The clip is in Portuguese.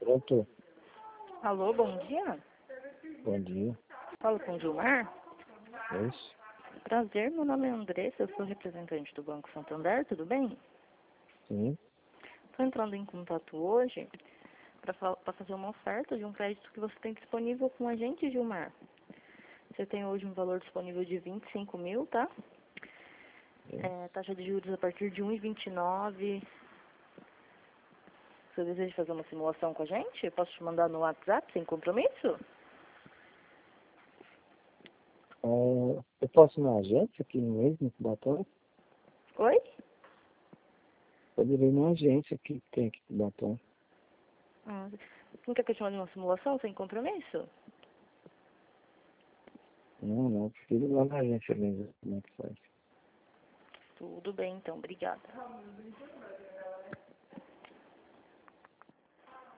Pronto. Alô, bom dia. Bom dia. Falo com o Gilmar. É isso? Prazer, meu nome é Andressa, eu sou representante do Banco Santander, tudo bem? Sim. Estou entrando em contato hoje para fazer uma oferta de um crédito que você tem disponível com a gente, Gilmar. Você tem hoje um valor disponível de 25 mil, tá? Taxa de juros a partir de 1,29. Você deseja fazer uma simulação com a gente? Eu posso te mandar no WhatsApp sem compromisso? Eu posso ir na agência aqui mesmo, em Cubatão? Oi? Poderia ir na agência que tem aqui em Cubatão. Não quer que eu te mande uma simulação sem compromisso? Não, prefiro ir lá na agência mesmo, como é que faz. Tudo bem, então. Obrigada.